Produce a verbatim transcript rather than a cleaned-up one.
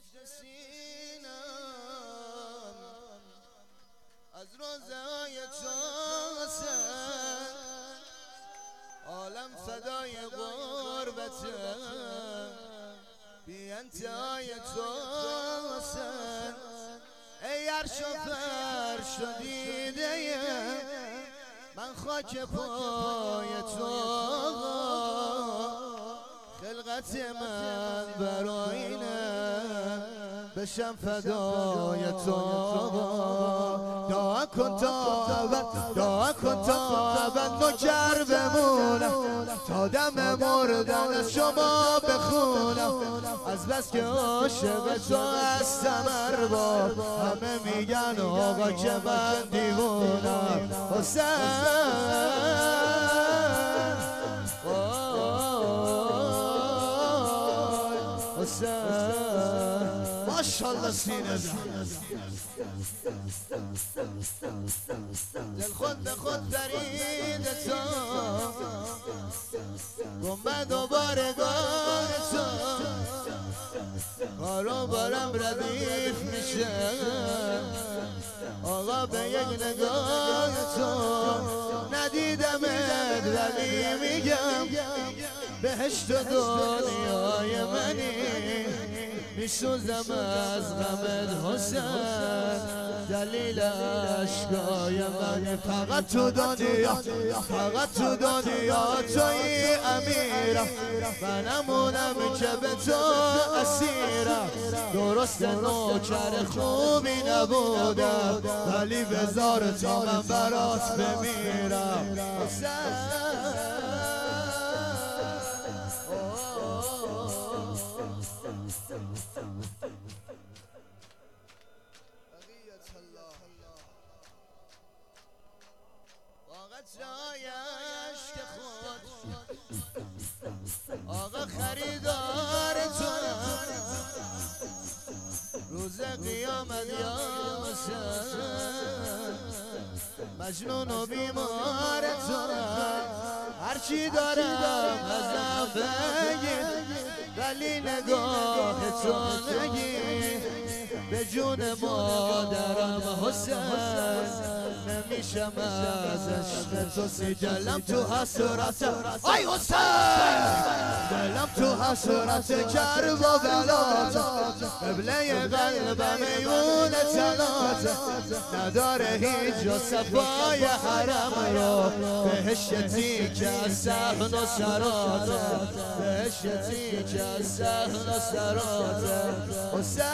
گرفته سینم از روزهای چاسن عالم فدای غربته بی انتهای توسن ای عرش و فرش و دیده من خاک پای تو خلقت من برایینه بشم فدای تو دعا کن تا ابد دعا کن تا ابد نوکر بمونم تا دم مردن از شما بخونم از بس که عاشق تو هستم ارباب همه میگن آقا که من دیوونم حسین ماشاءالله سینه دل خود به خود برید تو گنبد و بارگاه تو کارو بارم ردیف میشه آقا به یک نگاه تو ندیدمت ولی میگم بهشت و دنیای منی میسوزم از غمت حسین دلیل عشقای من فقط تو دنیا فقط تو دنیا توی امیرم منمونم که به تو اسیرم درست نوکر خوبی نبودم ولی بذار تا من برات بمیرم حسین آقا خریدار تو روز قیامت یا حسین مجنون و بیمار تو هرچی دارم ازم بگیر ولی نگاه تو نگیر به جون مادرم حسین نمیشم از عشق تو سی دلم تو حسرت آی حسین دلم تو حسرت کرب و بلات قبله قلبم ایون تلات نداره هیچ و صفای حرم رو بهشتی که از صحن و سرات بهشتی که از صحن و سرات حسین